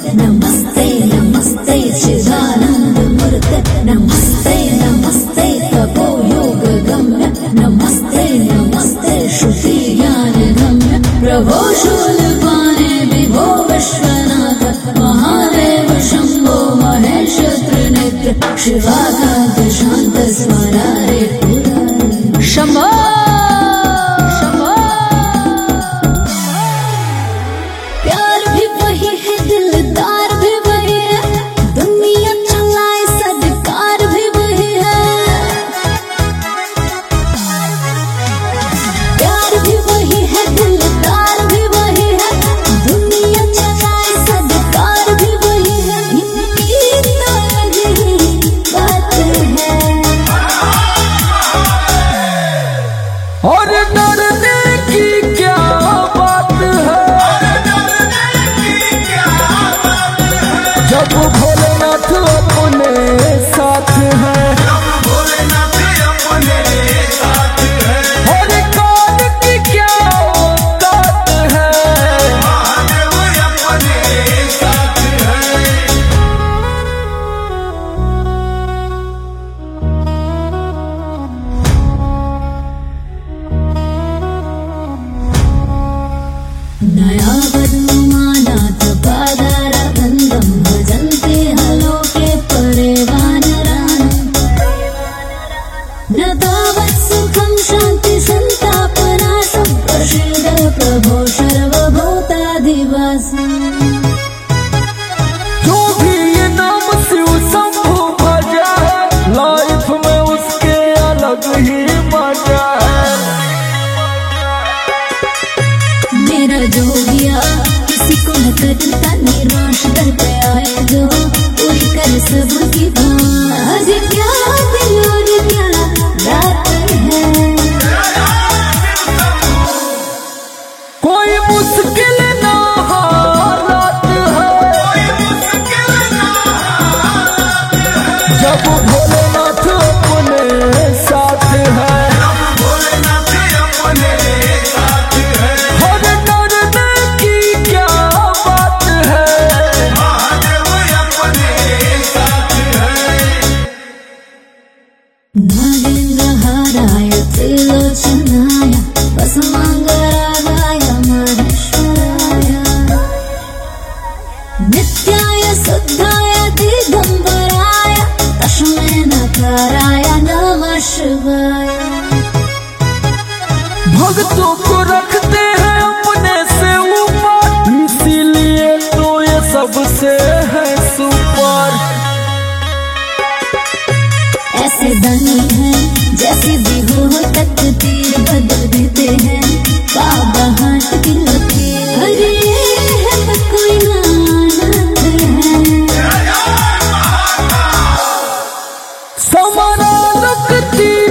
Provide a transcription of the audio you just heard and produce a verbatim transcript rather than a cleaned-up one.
नमस्ते नमस्ते चिदानंद मूर्ते नमस्ते नमस्ते तपो योग गम्य नमस्ते नमस्ते श्रुति ज्ञान गम्य प्रभो शूलपाणे विभो विश्वनाथ महादेव शंभो महेश त्रिनेत्र शिवाकांत शांत स्मरारे शंभो और डरने की क्या बात है, जब भोलेनाथ अपने साथ हैं, और काल की क्या औकात है, नया वर्णमानाथ पादारविन्दं भजन्ते हलोके परे वानरान् न तावत् सुखं शान्ति सन्तापनाशं प्रसीद प्रभो सर्वभूताधिवासम् जो भी ये नाम शिव शंभु भजा है, लाइफ में उसके अलग ही मजा है। मेरा जोगिया किसी को न करता निराश, करते आए जो पूरी कर सबकी बात। आज क्या दिन और क्या रात है, कोई मुश्किल ना हालात है, जब भोलेनाथ अपने साथ है, और डरने की क्या बात है, नागेन्द्रहाराय त्रिलोचनाय वसुमङ्गरागाय महेश्वराय नित्याय शुद्धाय दिगम्बराय तस्मै नकाराय नमः शिवाय। भक्तों को रखते हैं अपने से ऊपर, इसीलिए तो ये सबसे है सुपर। ऐसे दानी हैं जैसे भी हो तकदीर बदल देते हैं, बाबा हाथ की लकीर। अरे ये है कोई नानक है, समाना लगती